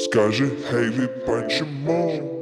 Скажи, Хейли, почему?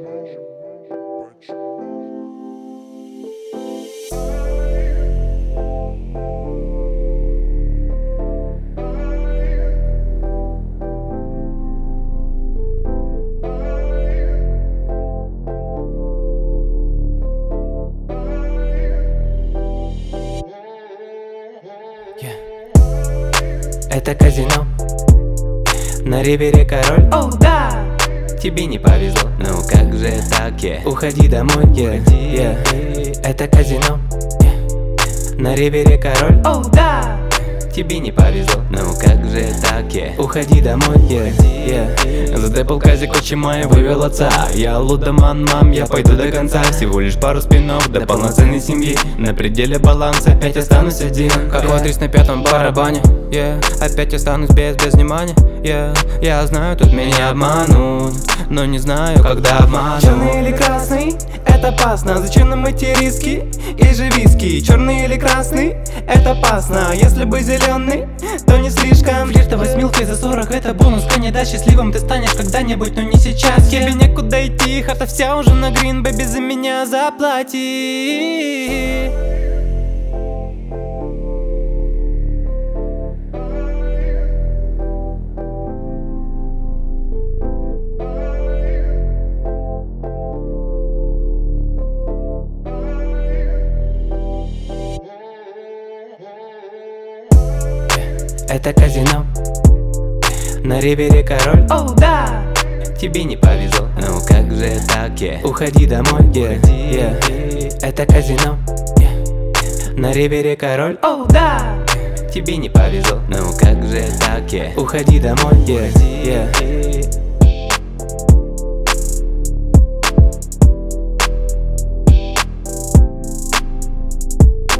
Это казино на ривере, король. Оу, да! Тебе не повезло, ну как же так, уходи домой, Это казино на ривере, король. Оу, да! Тебе не повезло, ну как же так, уходи домой, Задэпал казик, отчим мой вывел отца. Я лудоман, мам, я пойду до конца. Всего лишь пару спинов до полноценной семьи. На пределе баланса опять останусь один, как латрис на пятом барабане, опять останусь без внимания, Я знаю, тут меня обманут, но не знаю, когда обманут. Черный или красный, это опасно. Зачем нам эти риски? Есть же виски. Черный или красный, это опасно. Если бы зеленый, то не слишком. Флиртовать с милкой за 40 это бонус. Да, счастливым ты станешь когда-нибудь, но не сейчас. Тебе некуда идти, хата вся уже на грин. Бэби, за меня заплати. Это казино на ривере, король. Оу, да! Тебе не повезло, ну как же так, уходи домой, Это казино на ривере, король. Оу, да! Тебе не повезло, ну как же так, уходи домой,